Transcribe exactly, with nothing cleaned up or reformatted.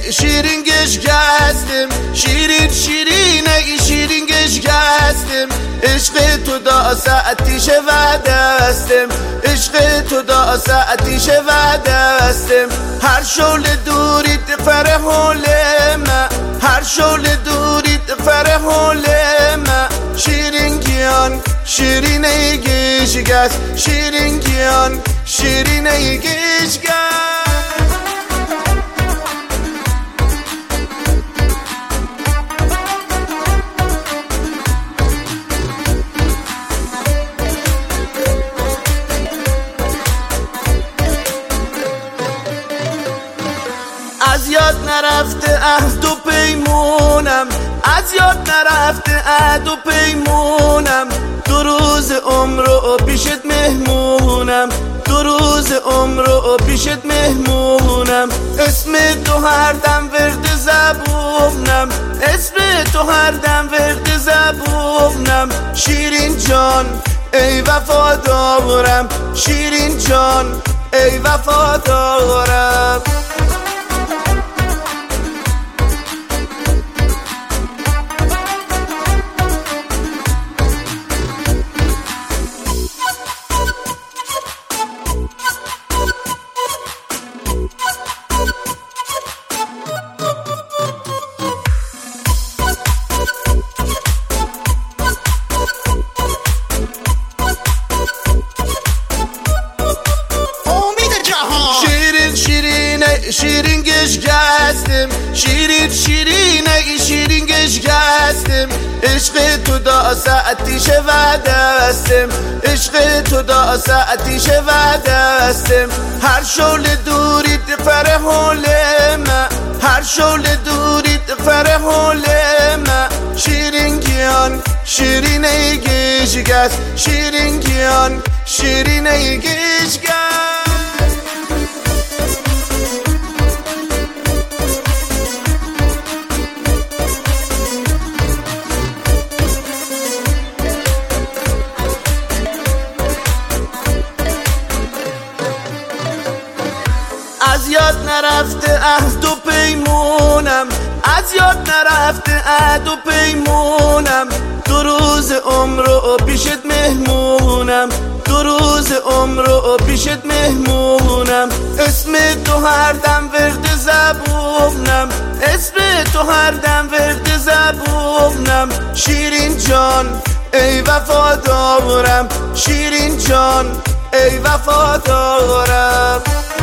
شیرین گشگستم، شیرین شیرینه شیرین گشگستم. عشق تو دا ساعتیش و دستم، عشق تو دا ساعتیش و دستم. هر شول دوریت فرح حولم، هر شول دوریت فرح حولم. شیرین گیان شیرینه گشگست، شیرین گیان شیرینه گشگست. از یاد نرفته عهد و پیمونم، از یاد نرفته عهد و پیمونم. دو روز عمر رو پیشت مهمونم، دو روز عمر رو پیشت مهمونم. اسم تو هر دم ورد زبونم، اسم تو هر دم ورد زبونم. شیرین جان ای وفادارم، شیرین جان ای وفادارم. شیرین گشگستم، شیرین شیرینه شیرین گشگستم. عشق تو دا ساعتیش و دستم، عشق تو دا ساعتیش و دستم. هر شول دوریت فرح حولم، هر شول دوریت فرح حولم. شیرین گیان شیرینه گشگست، شیرین گیان شیرینه گشگست. از یاد نرفته عهد و پیمونم، از یاد نرفته عهد و پیمونم. دو روز عمر رو پیشت مهمونم، دو روز عمر رو پیشت مهمونم. اسم تو هر دم ورد زبونم، اسم تو هر دم ورد زبونم. شیرین جان ای وفادارم، شیرین جان ای وفادارم.